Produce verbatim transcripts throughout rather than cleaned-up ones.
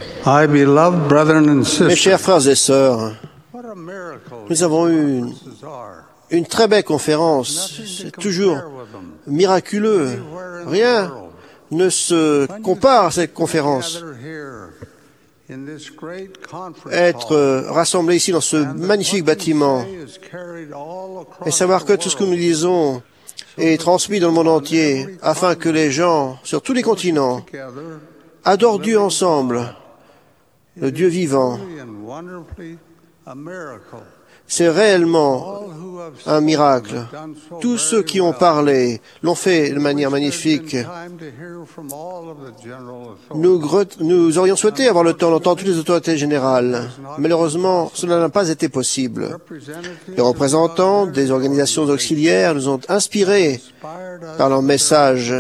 My beloved brethren and Mes sisters, chers frères et sœurs, what a miracle nous avons eu une, conferences are. une très belle conférence. C'est toujours miraculeux. Rien ne se compare à cette conférence. Être rassemblés ici dans ce magnifique bâtiment et savoir que tout ce que nous disons est transmis dans le monde entier afin que les gens sur tous les continents adorent Dieu ensemble, le Dieu vivant. C'est réellement un miracle. Tous ceux qui ont parlé l'ont fait de manière magnifique. Nous, nous aurions souhaité avoir le temps d'entendre toutes les autorités générales. Malheureusement, cela n'a pas été possible. Les représentants des organisations auxiliaires nous ont inspirés par leur message.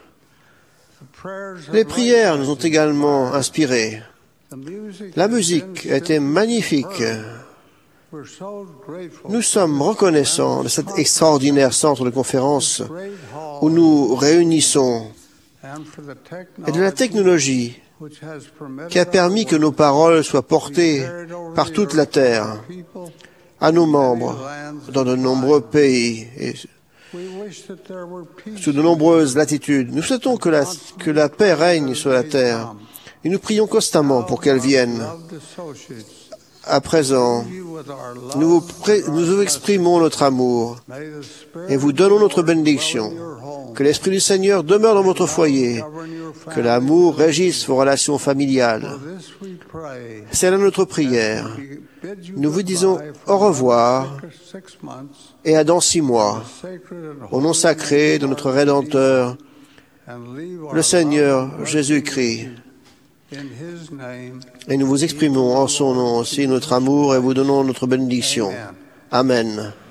Les prières nous ont également inspirés. La musique était magnifique. Nous sommes reconnaissants de cet extraordinaire centre de conférence où nous réunissons et de la technologie qui a permis que nos paroles soient portées par toute la terre, à nos membres, dans de nombreux pays et sous de nombreuses latitudes. Nous souhaitons que la, que la paix règne sur la terre et nous prions constamment pour qu'elle vienne. À présent, nous vous, pré- nous vous exprimons notre amour et vous donnons notre bénédiction. Que l'Esprit du Seigneur demeure dans votre foyer, que l'amour régisse vos relations familiales. C'est là notre prière. Nous vous disons au revoir et à dans six mois, au nom sacré de notre Rédempteur, le Seigneur Jésus-Christ. Et nous vous exprimons en son nom aussi notre amour et vous donnons notre bénédiction. Amen.